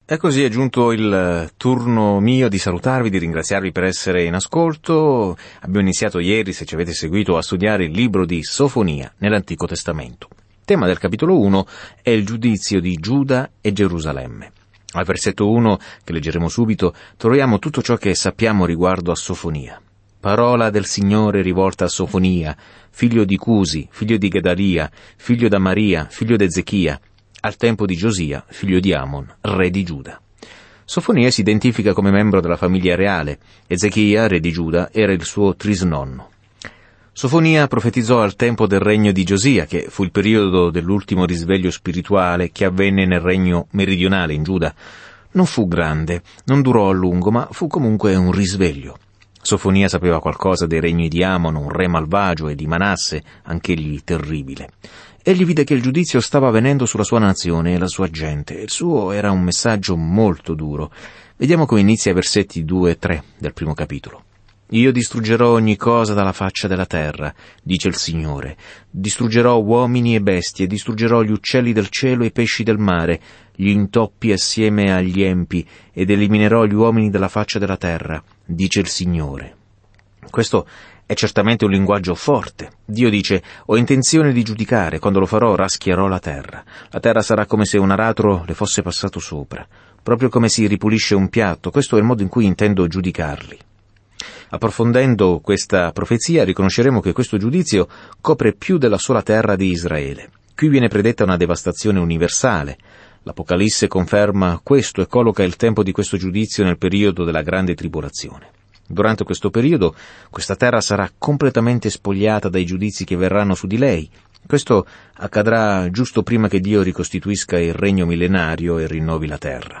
E così è giunto il turno mio di salutarvi, di ringraziarvi per essere in ascolto. Abbiamo iniziato ieri, se ci avete seguito, a studiare il libro di Sofonia nell'Antico Testamento. Il tema del capitolo 1 è il giudizio di Giuda e Gerusalemme. Al versetto 1, che leggeremo subito, troviamo tutto ciò che sappiamo riguardo a Sofonia. Parola del Signore rivolta a Sofonia, figlio di Cusi, figlio di Gedalia, figlio d'Amaria, figlio d'Ezechia, al tempo di Giosia, figlio di Amon, re di Giuda. Sofonia si identifica come membro della famiglia reale. Ezechia, re di Giuda, era il suo trisnonno. Sofonia profetizzò al tempo del regno di Giosia, che fu il periodo dell'ultimo risveglio spirituale che avvenne nel regno meridionale in Giuda. Non fu grande, non durò a lungo, ma fu comunque un risveglio. Sofonia sapeva qualcosa dei regni di Amon, un re malvagio, e di Manasse, anch'egli terribile. Egli vide che il giudizio stava avvenendo sulla sua nazione e la sua gente. Il suo era un messaggio molto duro. Vediamo come inizia i versetti 2 e 3 del primo capitolo. Io distruggerò ogni cosa dalla faccia della terra, dice il Signore. Distruggerò uomini e bestie, distruggerò gli uccelli del cielo e i pesci del mare, gli intoppi assieme agli empi, ed eliminerò gli uomini dalla faccia della terra, dice il Signore. Questo è certamente un linguaggio forte. Dio dice: ho intenzione di giudicare, quando lo farò raschierò la terra. La terra sarà come se un aratro le fosse passato sopra, proprio come si ripulisce un piatto. Questo è il modo in cui intendo giudicarli. Approfondendo questa profezia riconosceremo che questo giudizio copre più della sola terra di Israele. Qui viene predetta una devastazione universale. L'Apocalisse conferma questo e colloca il tempo di questo giudizio nel periodo della grande tribolazione. Durante questo periodo, questa terra sarà completamente spogliata dai giudizi che verranno su di lei. Questo accadrà giusto prima che Dio ricostituisca il regno millenario e rinnovi la terra.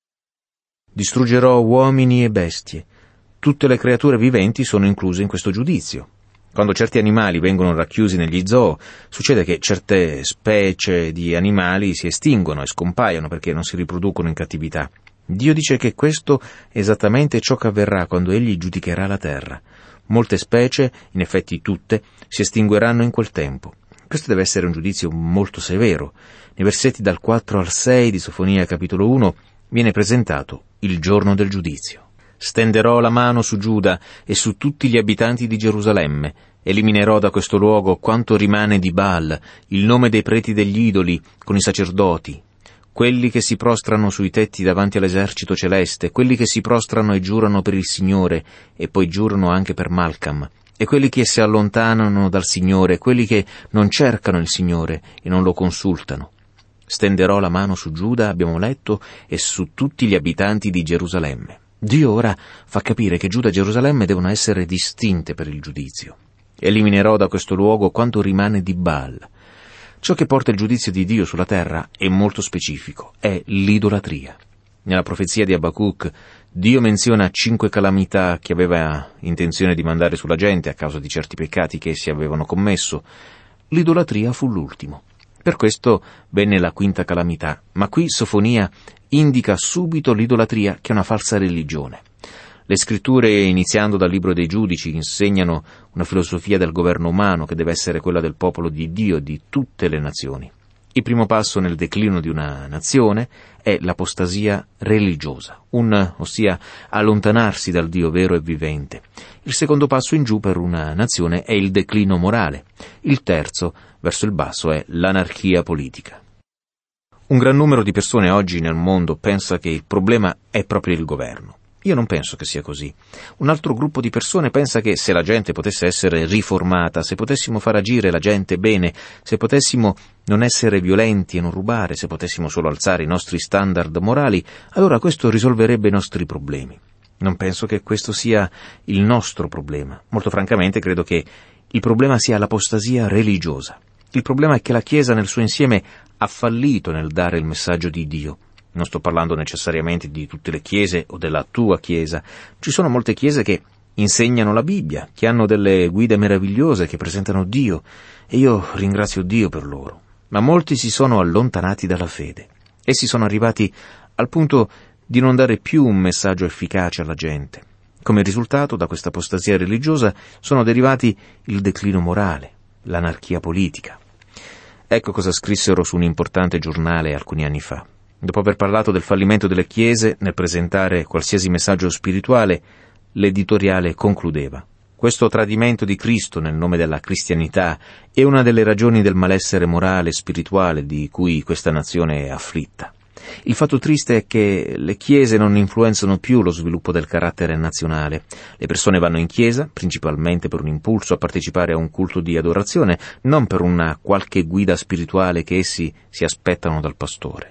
Distruggerò uomini e bestie. Tutte le creature viventi sono incluse in questo giudizio. Quando certi animali vengono racchiusi negli zoo, succede che certe specie di animali si estinguono e scompaiono perché non si riproducono in cattività. Dio dice che questo è esattamente ciò che avverrà quando Egli giudicherà la terra. Molte specie, in effetti tutte, si estingueranno in quel tempo. Questo deve essere un giudizio molto severo. Nei versetti dal 4 al 6 di Sofonia capitolo 1 viene presentato il giorno del giudizio. Stenderò la mano su Giuda e su tutti gli abitanti di Gerusalemme. Eliminerò da questo luogo quanto rimane di Baal, il nome dei preti degli idoli, con i sacerdoti, quelli che si prostrano sui tetti davanti all'esercito celeste, quelli che si prostrano e giurano per il Signore, e poi giurano anche per Malcam, e quelli che si allontanano dal Signore, quelli che non cercano il Signore e non lo consultano. Stenderò la mano su Giuda, abbiamo letto, e su tutti gli abitanti di Gerusalemme. Dio ora fa capire che Giuda e Gerusalemme devono essere distinte per il giudizio. Eliminerò da questo luogo quanto rimane di Baal. Ciò che porta il giudizio di Dio sulla terra è molto specifico, è l'idolatria. Nella profezia di Abacuc, Dio menziona 5 calamità che aveva intenzione di mandare sulla gente a causa di certi peccati che essi avevano commesso. L'idolatria fu l'ultimo. Per questo venne la 5ª calamità, ma qui Sofonia indica subito l'idolatria, che è una falsa religione. Le scritture, iniziando dal libro dei Giudici, insegnano una filosofia del governo umano che deve essere quella del popolo di Dio e di tutte le nazioni. Il primo passo nel declino di una nazione è l'apostasia religiosa, ossia allontanarsi dal Dio vero e vivente. Il secondo passo in giù per una nazione è il declino morale. Il terzo, verso il basso, è l'anarchia politica. Un gran numero di persone oggi nel mondo pensa che il problema è proprio il governo. Io non penso che sia così. Un altro gruppo di persone pensa che se la gente potesse essere riformata, se potessimo far agire la gente bene, se potessimo non essere violenti e non rubare, se potessimo solo alzare i nostri standard morali, allora questo risolverebbe i nostri problemi. Non penso che questo sia il nostro problema. Molto francamente credo che il problema sia l'apostasia religiosa. Il problema è che la Chiesa nel suo insieme ha fallito nel dare il messaggio di Dio. Non sto parlando necessariamente di tutte le chiese o della tua chiesa. Ci sono molte chiese che insegnano la Bibbia, che hanno delle guide meravigliose, che presentano Dio, e io ringrazio Dio per loro. Ma molti si sono allontanati dalla fede. Essi sono arrivati al punto di non dare più un messaggio efficace alla gente. Come risultato, da questa apostasia religiosa sono derivati il declino morale, l'anarchia politica. Ecco cosa scrissero su un importante giornale alcuni anni fa. Dopo aver parlato del fallimento delle chiese nel presentare qualsiasi messaggio spirituale, l'editoriale concludeva: questo tradimento di Cristo nel nome della cristianità è una delle ragioni del malessere morale e spirituale di cui questa nazione è afflitta. Il fatto triste è che le chiese non influenzano più lo sviluppo del carattere nazionale. Le persone vanno in chiesa principalmente per un impulso a partecipare a un culto di adorazione, non per una qualche guida spirituale che essi si aspettano dal pastore.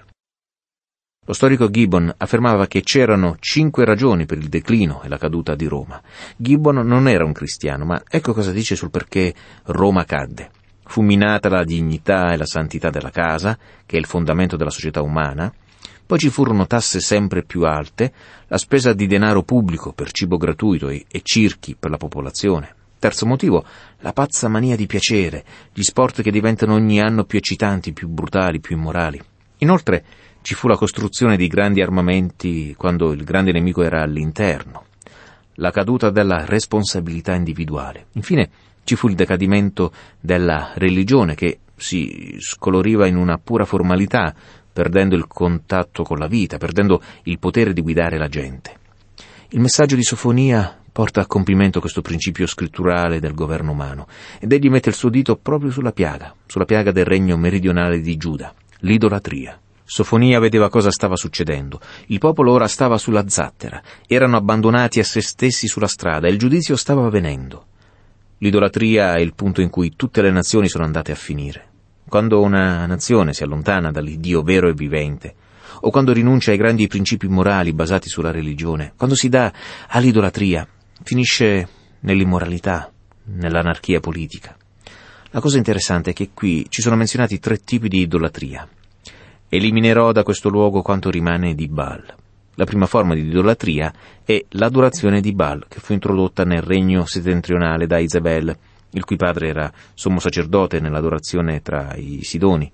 Lo storico Gibbon affermava che c'erano 5 ragioni per il declino e la caduta di Roma. Gibbon non era un cristiano, ma ecco cosa dice sul perché Roma cadde. Fu minata la dignità e la santità della casa, che è il fondamento della società umana. Poi ci furono tasse sempre più alte, la spesa di denaro pubblico per cibo gratuito e circhi per la popolazione. Terzo motivo, la pazza mania di piacere, gli sport che diventano ogni anno più eccitanti, più brutali, più immorali. Inoltre ci fu la costruzione di grandi armamenti quando il grande nemico era all'interno, la caduta della responsabilità individuale. Infine ci fu il decadimento della religione che si scoloriva in una pura formalità, perdendo il contatto con la vita, perdendo il potere di guidare la gente. Il messaggio di Sofonia porta a compimento questo principio scritturale del governo umano, ed egli mette il suo dito proprio sulla piaga del regno meridionale di Giuda, l'idolatria. Sofonia vedeva cosa stava succedendo. Il popolo ora stava sulla zattera, erano abbandonati a se stessi sulla strada e il giudizio stava avvenendo. L'idolatria è il punto in cui tutte le nazioni sono andate a finire. Quando una nazione si allontana dall'Iddio vero e vivente, o quando rinuncia ai grandi principi morali basati sulla religione, quando si dà all'idolatria, finisce nell'immoralità, nell'anarchia politica. La cosa interessante è che qui ci sono menzionati 3 tipi di idolatria. Eliminerò da questo luogo quanto rimane di Baal. La prima forma di idolatria è l'adorazione di Baal, che fu introdotta nel regno settentrionale da Isabel, il cui padre era sommo sacerdote nell'adorazione tra i Sidoni.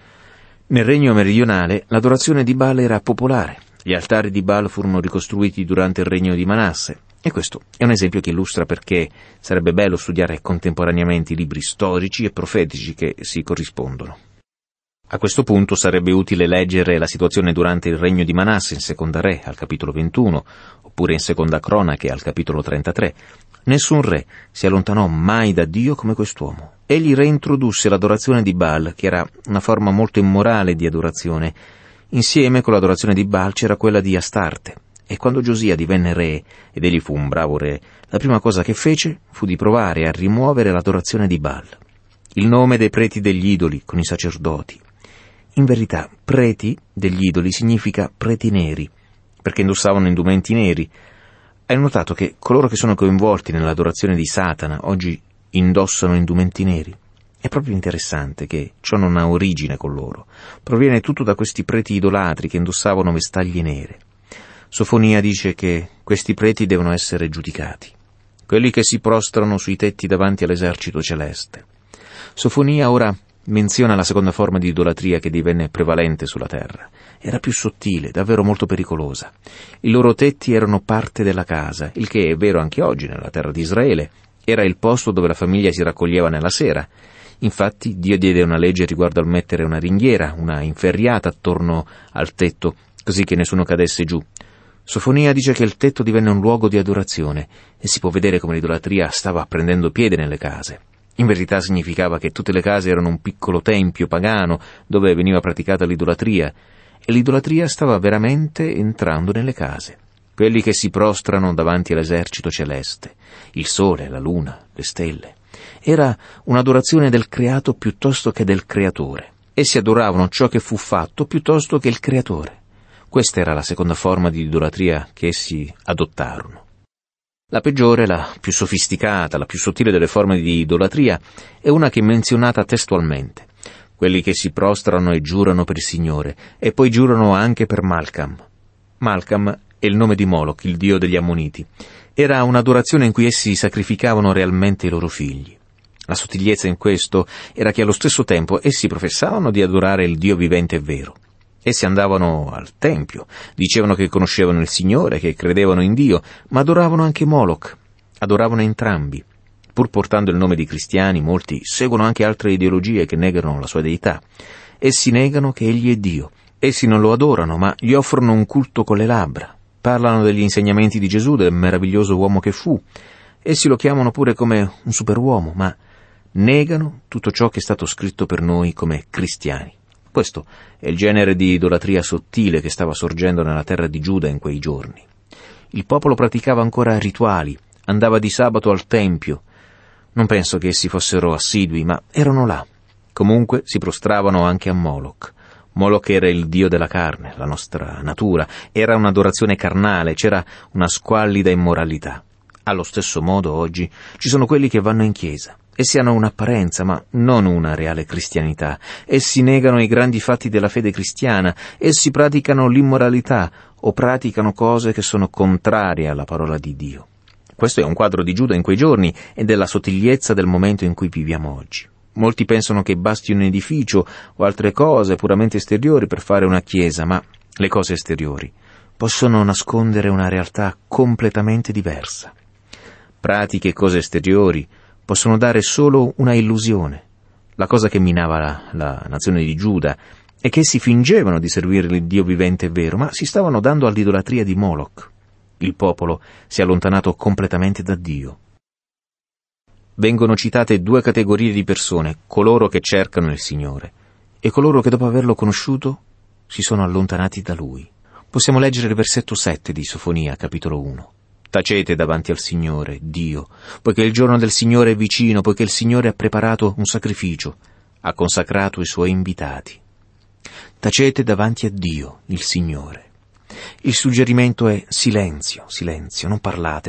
Nel regno meridionale l'adorazione di Baal era popolare. Gli altari di Baal furono ricostruiti durante il regno di Manasse. E questo è un esempio che illustra perché sarebbe bello studiare contemporaneamente i libri storici e profetici che si corrispondono. A questo punto sarebbe utile leggere la situazione durante il regno di Manasse in Seconda Re, al capitolo 21, oppure in Seconda Cronache, al capitolo 33. Nessun re si allontanò mai da Dio come quest'uomo. Egli reintrodusse l'adorazione di Baal, che era una forma molto immorale di adorazione. Insieme con l'adorazione di Baal c'era quella di Astarte. E quando Giosia divenne re, ed egli fu un bravo re, la prima cosa che fece fu di provare a rimuovere l'adorazione di Baal. Il nome dei preti degli idoli con i sacerdoti. In verità, preti degli idoli significa preti neri, perché indossavano indumenti neri. Hai notato che coloro che sono coinvolti nell'adorazione di Satana oggi indossano indumenti neri? È proprio interessante che ciò non ha origine con loro. Proviene tutto da questi preti idolatri che indossavano vestaglie nere. Sofonia dice che questi preti devono essere giudicati, quelli che si prostrano sui tetti davanti all'esercito celeste. Sofonia ora menziona la seconda forma di idolatria che divenne prevalente sulla terra. Era più sottile, davvero molto pericolosa. I loro tetti erano parte della casa, il che è vero anche oggi nella terra di Israele. Era il posto dove la famiglia si raccoglieva nella sera. Infatti Dio diede una legge riguardo al mettere una ringhiera, una inferriata attorno al tetto, così che nessuno cadesse giù. Sofonia dice che il tetto divenne un luogo di adorazione e si può vedere come l'idolatria stava prendendo piede nelle case. In verità significava che tutte le case erano un piccolo tempio pagano dove veniva praticata l'idolatria, e l'idolatria stava veramente entrando nelle case. Quelli che si prostrano davanti all'esercito celeste, il sole, la luna, le stelle. Era un'adorazione del creato piuttosto che del creatore. Essi adoravano ciò che fu fatto piuttosto che il creatore. Questa era la seconda forma di idolatria che essi adottarono. La peggiore, la più sofisticata, la più sottile delle forme di idolatria è una che è menzionata testualmente. Quelli che si prostrano e giurano per il Signore, e poi giurano anche per Malcam. Malcam è il nome di Moloch, il dio degli Ammoniti. Era un'adorazione in cui essi sacrificavano realmente i loro figli. La sottigliezza in questo era che allo stesso tempo essi professavano di adorare il Dio vivente e vero. Essi andavano al tempio, dicevano che conoscevano il Signore, che credevano in Dio, ma adoravano anche Moloch. Adoravano entrambi. Pur portando il nome di cristiani, molti seguono anche altre ideologie che negano la sua deità. Essi negano che Egli è Dio Essi non lo adorano, ma gli offrono un culto con le labbra. Parlano degli insegnamenti di Gesù, del meraviglioso uomo che fu. Essi lo chiamano pure come un superuomo, ma negano tutto ciò che è stato scritto per noi come cristiani. Questo è il genere di idolatria sottile che stava sorgendo nella terra di Giuda in quei giorni. Il popolo praticava ancora rituali, andava di sabato al tempio. Non penso che essi fossero assidui, ma erano là. Comunque si prostravano anche a Moloch. Moloch era il dio della carne, la nostra natura. Era un'adorazione carnale, c'era una squallida immoralità. Allo stesso modo oggi ci sono quelli che vanno in chiesa. Essi hanno un'apparenza, ma non una reale cristianità. Essi negano i grandi fatti della fede cristiana. Essi praticano l'immoralità o praticano cose che sono contrarie alla parola di Dio. Questo è un quadro di Giuda in quei giorni e della sottigliezza del momento in cui viviamo oggi. Molti pensano che basti un edificio o altre cose puramente esteriori per fare una chiesa, ma le cose esteriori possono nascondere una realtà completamente diversa. Pratiche e cose esteriori possono dare solo una illusione. La cosa che minava la nazione di Giuda è che essi fingevano di servire il Dio vivente e vero, ma si stavano dando all'idolatria di Moloch. Il popolo si è allontanato completamente da Dio. Vengono citate due categorie di persone, coloro che cercano il Signore e coloro che dopo averlo conosciuto si sono allontanati da Lui. Possiamo leggere il versetto 7 di Sofonia, capitolo 1. Tacete davanti al Signore, Dio, poiché il giorno del Signore è vicino, poiché il Signore ha preparato un sacrificio, ha consacrato i Suoi invitati. Tacete davanti a Dio, il Signore. Il suggerimento è silenzio, silenzio, non parlate,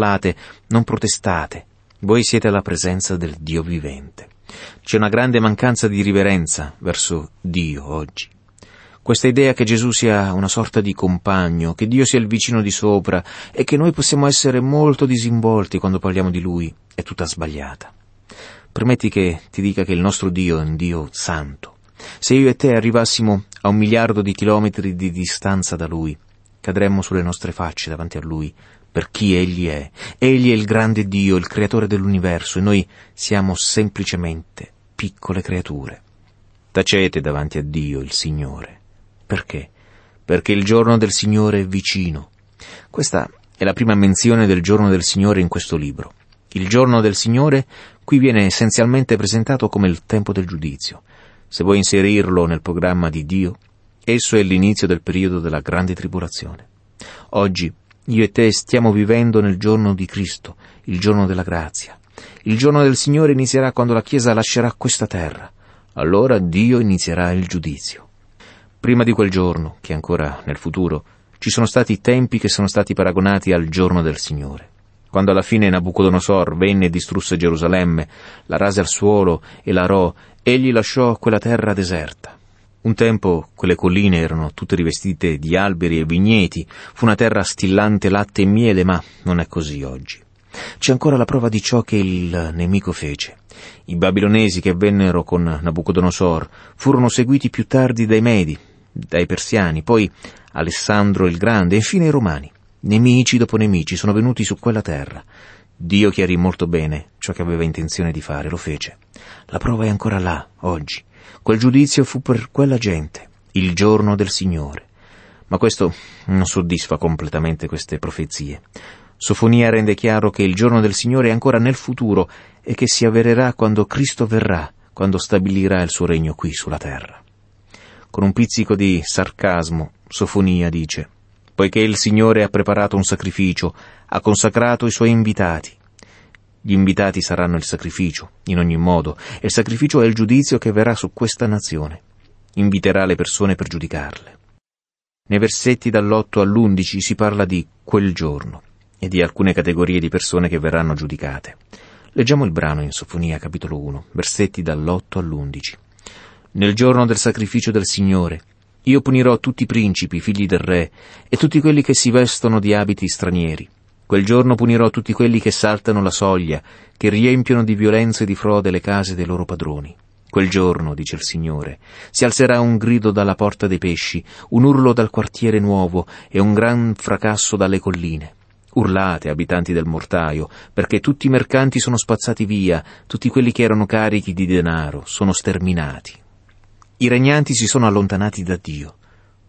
non protestate. Voi siete alla presenza del Dio vivente. C'è una grande mancanza di riverenza verso Dio oggi. Questa idea che Gesù sia una sorta di compagno, che Dio sia il vicino di sopra e che noi possiamo essere molto disinvolti quando parliamo di Lui è tutta sbagliata. Permetti che ti dica che il nostro Dio è un Dio santo. Se io e te arrivassimo a 1 miliardo di chilometri di distanza da Lui, cadremmo sulle nostre facce davanti a Lui per chi Egli è. Egli è il grande Dio, il creatore dell'universo, e noi siamo semplicemente piccole creature. Tacete davanti a Dio, il Signore. Perché? Perché il giorno del Signore è vicino. Questa è la prima menzione del giorno del Signore in questo libro. Il giorno del Signore qui viene essenzialmente presentato come il tempo del giudizio. Se vuoi inserirlo nel programma di Dio, esso è l'inizio del periodo della grande tribolazione. Oggi io e te stiamo vivendo nel giorno di Cristo, il giorno della grazia. Il giorno del Signore inizierà quando la Chiesa lascerà questa terra. Allora Dio inizierà il giudizio. Prima di quel giorno, che è ancora nel futuro, ci sono stati tempi che sono stati paragonati al giorno del Signore. Quando alla fine Nabucodonosor venne e distrusse Gerusalemme, la rase al suolo e la arò, egli lasciò quella terra deserta. Un tempo quelle colline erano tutte rivestite di alberi e vigneti, fu una terra stillante latte e miele, ma non è così oggi. C'è ancora la prova di ciò che il nemico fece. I babilonesi che vennero con Nabucodonosor furono seguiti più tardi dai Medi, dai Persiani, poi Alessandro il Grande e infine i Romani. Nemici dopo nemici sono venuti su quella terra. Dio chiarì molto bene ciò che aveva intenzione di fare, lo fece. La prova è ancora là, oggi. Quel giudizio fu per quella gente, il giorno del Signore. Ma questo non soddisfa completamente queste profezie. Sofonia rende chiaro che il giorno del Signore è ancora nel futuro e che si avvererà quando Cristo verrà, quando stabilirà il suo regno qui sulla terra. Con un pizzico di sarcasmo, Sofonia dice: poiché il Signore ha preparato un sacrificio, ha consacrato i Suoi invitati. Gli invitati saranno il sacrificio, in ogni modo, e il sacrificio è il giudizio che verrà su questa nazione. Inviterà le persone per giudicarle. Nei versetti dall'8 all'11 si parla di quel giorno e di alcune categorie di persone che verranno giudicate. Leggiamo il brano in Sofonia, capitolo 1, versetti dall'8 all'11. Nel giorno del sacrificio del Signore, io punirò tutti i principi, figli del re, e tutti quelli che si vestono di abiti stranieri. Quel giorno punirò tutti quelli che saltano la soglia, che riempiono di violenza e di frode le case dei loro padroni. Quel giorno, dice il Signore, si alzerà un grido dalla porta dei pesci, un urlo dal quartiere nuovo e un gran fracasso dalle colline. Urlate, abitanti del mortaio, perché tutti i mercanti sono spazzati via, tutti quelli che erano carichi di denaro sono sterminati. I regnanti si sono allontanati da Dio.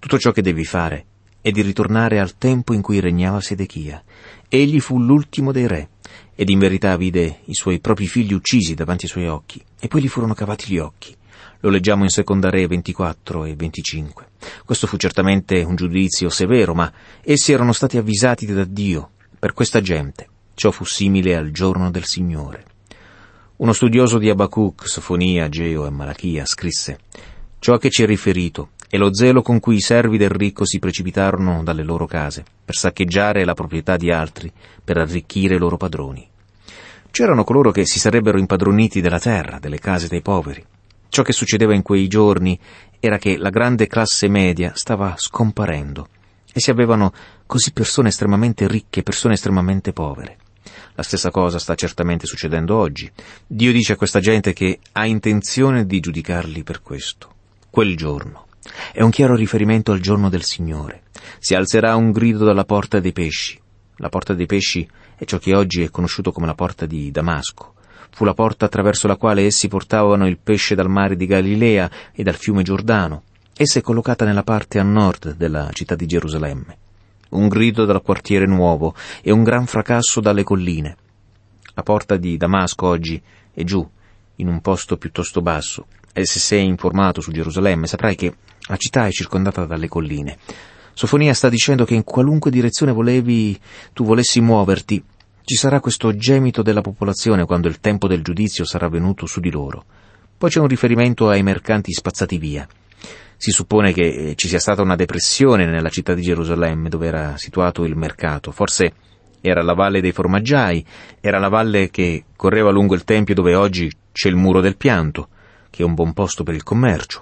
Tutto ciò che devi fare è di ritornare al tempo in cui regnava Sedechia. Egli fu l'ultimo dei re, ed in verità vide i suoi propri figli uccisi davanti ai suoi occhi, e poi gli furono cavati gli occhi. Lo leggiamo in Seconda Re 24 e 25. Questo fu certamente un giudizio severo, ma essi erano stati avvisati da Dio. Per questa gente ciò fu simile al giorno del Signore. Uno studioso di Abacuc, Sofonia, Ageo e Malachia scrisse: «Ciò che ci è riferito è lo zelo con cui i servi del ricco si precipitarono dalle loro case, per saccheggiare la proprietà di altri, per arricchire i loro padroni». C'erano coloro che si sarebbero impadroniti della terra, delle case dei poveri. Ciò che succedeva in quei giorni era che la grande classe media stava scomparendo e si avevano così persone estremamente ricche e persone estremamente povere. La stessa cosa sta certamente succedendo oggi. Dio dice a questa gente che ha intenzione di giudicarli per questo. Quel giorno è un chiaro riferimento al giorno del Signore. Si alzerà un grido dalla porta dei pesci. La porta dei pesci è ciò che oggi è conosciuto come la porta di Damasco. Fu la porta attraverso la quale essi portavano il pesce dal mare di Galilea e dal fiume Giordano. Essa è collocata nella parte a nord della città di Gerusalemme. Un grido dal quartiere nuovo e un gran fracasso dalle colline. La porta di Damasco oggi è giù, in un posto piuttosto basso, e se sei informato su Gerusalemme saprai che la città è circondata dalle colline. Sofonia sta dicendo che in qualunque direzione tu volessi muoverti, ci sarà questo gemito della popolazione quando il tempo del giudizio sarà venuto su di loro. Poi c'è un riferimento ai mercanti spazzati via. Si suppone che ci sia stata una depressione nella città di Gerusalemme, dove era situato il mercato. Forse era la valle dei formaggiai, era la valle che correva lungo il tempio dove oggi c'è il muro del pianto, che è un buon posto per il commercio.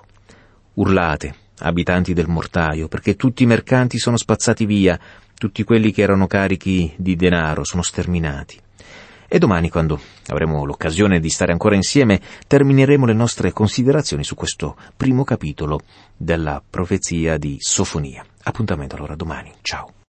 Urlate, abitanti del mortaio, perché tutti i mercanti sono spazzati via, tutti quelli che erano carichi di denaro sono sterminati. E domani, quando avremo l'occasione di stare ancora insieme, termineremo le nostre considerazioni su questo primo capitolo della profezia di Sofonia. Appuntamento allora domani. Ciao.